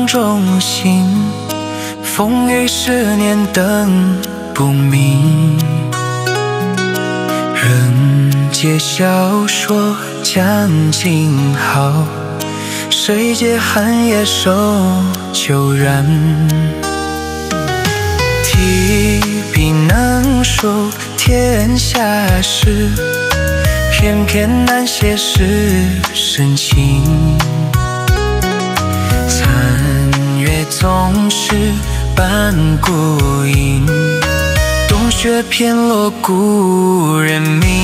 中行，风雨10年等不明。人皆笑说将尽好，谁借寒夜守旧然。提笔能书天下事，偏偏难写诗深情。残月总是伴孤影，冬雪偏落故人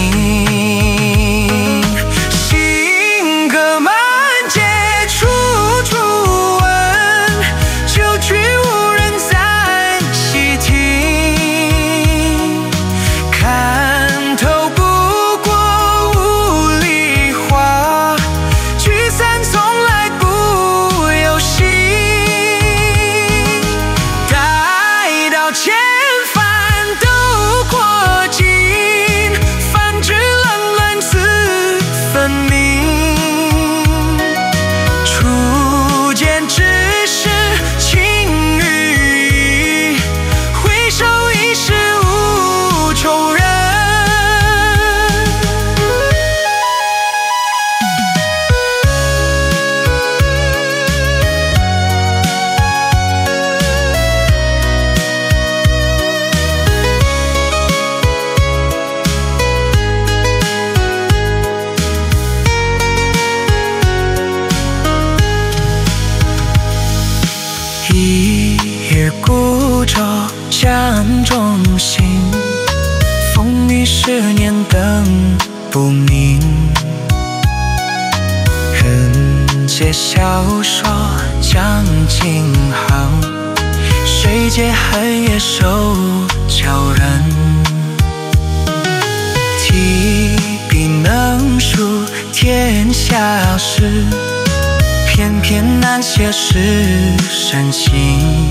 名。行歌满街处处闻，旧曲无人再细听。看透不过无力话，聚散从来不由心。待到千帆都过尽，方知冷暖自分明。初见只是情与义，回首已是无仇人。一日孤舟江中行，风雨10年等不明。人皆笑说将尽好，谁借寒夜守悄然。提笔能书天下事，偏偏难写诗深情。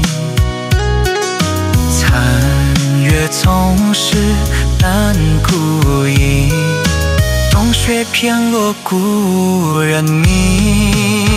残月总是伴孤影，冬雪偏落故人名。